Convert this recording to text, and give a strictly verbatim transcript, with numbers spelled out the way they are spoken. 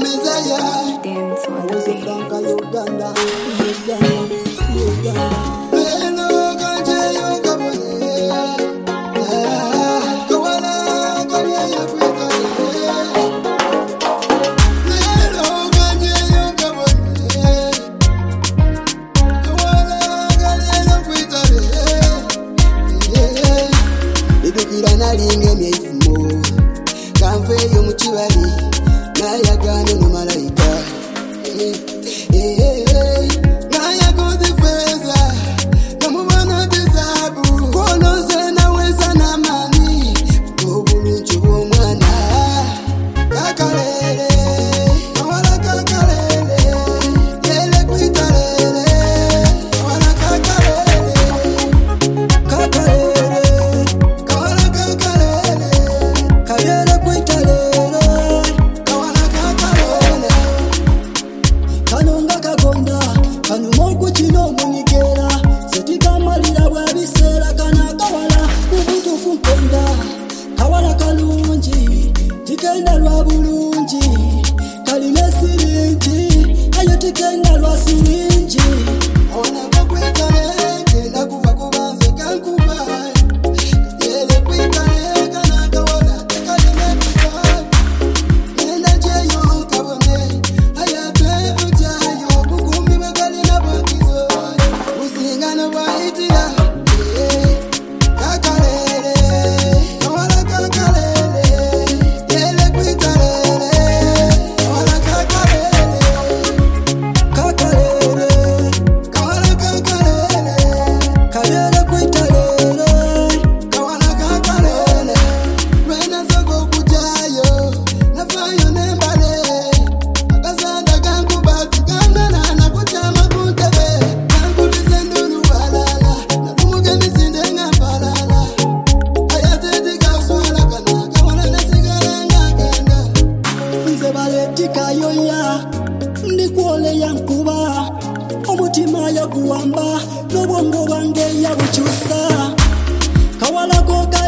Dance on the beat. Uganda, Uganda, Uganda. Tikenda lwa bulungi kalina sirinji ayo tikenda lwa sirinji ona bakwetale kenda kuva kubanze kankuba yele kwitale kana kawala kalina kusa nenda jeyo kabone ayate utayo bukumi bakalina bakizo usingana baitira ndikuole yankuba omutima yaguwamba n'obwongo bwange yabukyusa kawala goga